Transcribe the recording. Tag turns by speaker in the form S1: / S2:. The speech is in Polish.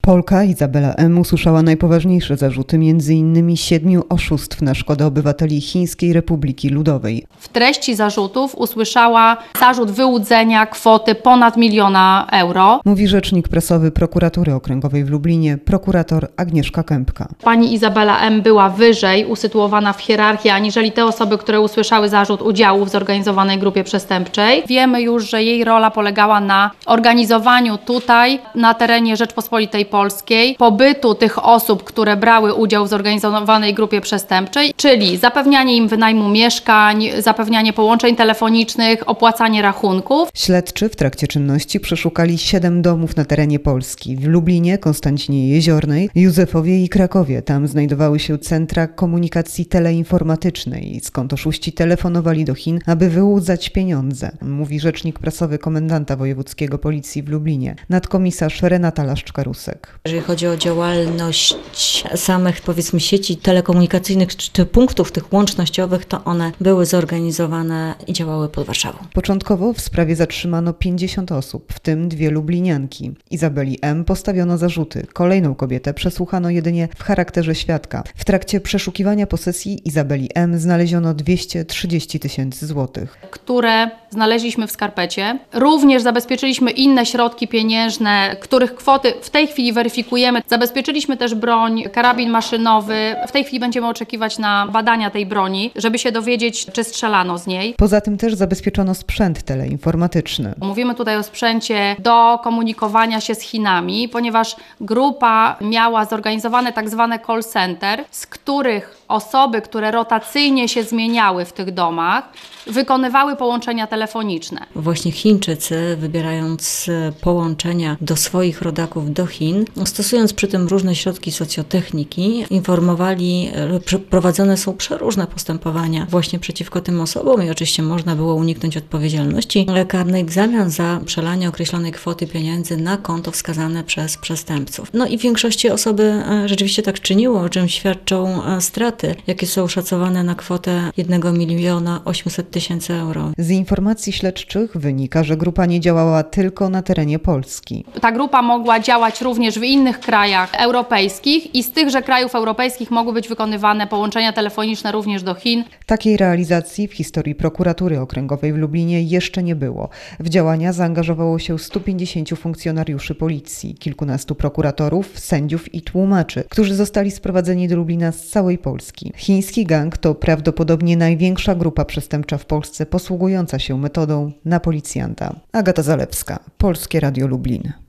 S1: Polka Izabela M. usłyszała najpoważniejsze zarzuty, m.in. 7 oszustw na szkodę obywateli Chińskiej Republiki Ludowej.
S2: W treści zarzutów usłyszała zarzut wyłudzenia kwoty ponad 1 000 000 euro.
S1: Mówi rzecznik prasowy Prokuratury Okręgowej w Lublinie, prokurator Agnieszka Kępka.
S2: Pani Izabela M. była wyżej usytuowana w hierarchii, aniżeli te osoby, które usłyszały zarzut udziału w zorganizowanej grupie przestępczej. Wiemy już, że jej rola polegała na organizowaniu tutaj, na terenie Rzeczpospolitej Polskiej, pobytu tych osób, które brały udział w zorganizowanej grupie przestępczej, czyli zapewnianie im wynajmu mieszkań, zapewnianie połączeń telefonicznych, opłacanie rachunków.
S1: Śledczy w trakcie czynności przeszukali 7 domów na terenie Polski. W Lublinie, Konstancinie Jeziornej, Józefowie i Krakowie. Tam znajdowały się centra komunikacji teleinformatycznej, skąd oszuści telefonowali do Chin, aby wyłudzać pieniądze, mówi rzecznik prasowy komendanta wojewódzkiego Policji w Lublinie, nadkomisarz Renata Laszczka-Rusek.
S3: Jeżeli chodzi o działalność samych, powiedzmy, sieci telekomunikacyjnych czy punktów tych łącznościowych, to one były zorganizowane i działały pod Warszawą.
S1: Początkowo w sprawie zatrzymano 50 osób, w tym 2 lublinianki. Izabeli M. postawiono zarzuty. Kolejną kobietę przesłuchano jedynie w charakterze świadka. W trakcie przeszukiwania posesji Izabeli M. znaleziono 230 000 złotych,
S2: które znaleźliśmy w skarpecie. Również zabezpieczyliśmy inne środki pieniężne, których kwoty w tej chwili weryfikujemy. Zabezpieczyliśmy też broń, karabin maszynowy. W tej chwili będziemy oczekiwać na badania tej broni, żeby się dowiedzieć, czy strzelano z niej.
S1: Poza tym też zabezpieczono sprzęt teleinformatyczny.
S2: Mówimy tutaj o sprzęcie do komunikowania się z Chinami, ponieważ grupa miała zorganizowane tak zwane call center, z których osoby, które rotacyjnie się zmieniały w tych domach, wykonywały połączenia telefoniczne.
S3: Właśnie Chińczycy, wybierając połączenia do swoich rodaków do Chin, stosując przy tym różne środki socjotechniki, informowali, że prowadzone są przeróżne postępowania właśnie przeciwko tym osobom i oczywiście można było uniknąć odpowiedzialności karnej w zamian za przelanie określonej kwoty pieniędzy na konto wskazane przez przestępców. No i w większości osoby rzeczywiście tak czyniło, o czym świadczą straty, jakie są szacowane na kwotę 1 800 000 euro.
S1: Z informacji śledczych wynika, że grupa nie działała tylko na terenie Polski.
S2: Ta grupa mogła działać również w innych krajach europejskich i z tychże krajów europejskich mogły być wykonywane połączenia telefoniczne również do Chin.
S1: Takiej realizacji w historii Prokuratury Okręgowej w Lublinie jeszcze nie było. W działania zaangażowało się 150 funkcjonariuszy policji, kilkunastu prokuratorów, sędziów i tłumaczy, którzy zostali sprowadzeni do Lublina z całej Polski. Chiński gang to prawdopodobnie największa grupa przestępcza w Polsce posługująca się metodą na policjanta. Agata Zalewska, Polskie Radio Lublin.